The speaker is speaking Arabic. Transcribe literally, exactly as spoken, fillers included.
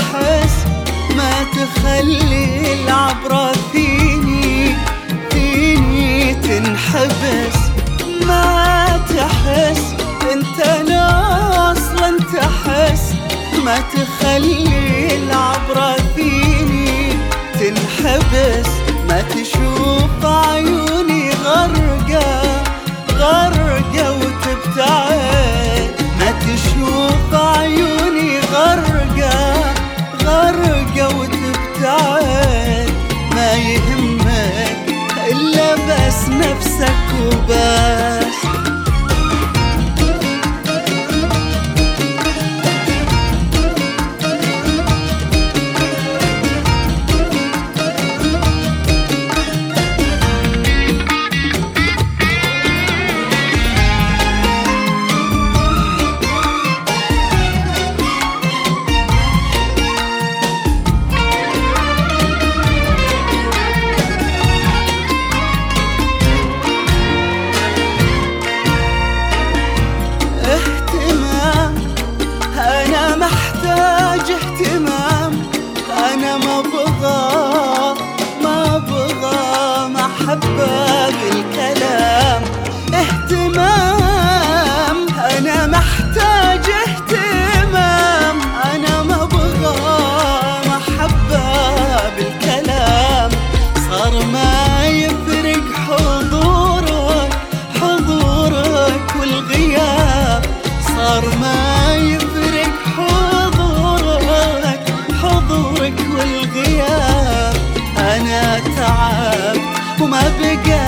تحس، ما تخلي العبرة فيني فيني تنحبس. ما تحس انت لا اصلا تحس، ما تخلي العبرة فيني تنحبس. ما تشوف عيوني غرقة غرقة وتبتعد، ما تشوف عيوني غرقة غرقة وتبتعد. ما يهمك إلا بس نفسك وبس. محتاج اهتمام، أنا ما أبغى ما أبغى محبة بالكلام. اهتمام أنا محتاج اهتمام، أنا ما أبغى محبة بالكلام. صار ما يفرق حضورك حضورك والغياب، صار ما يفرق حضورك حضورك والغياب. أنا تعبت وما بقى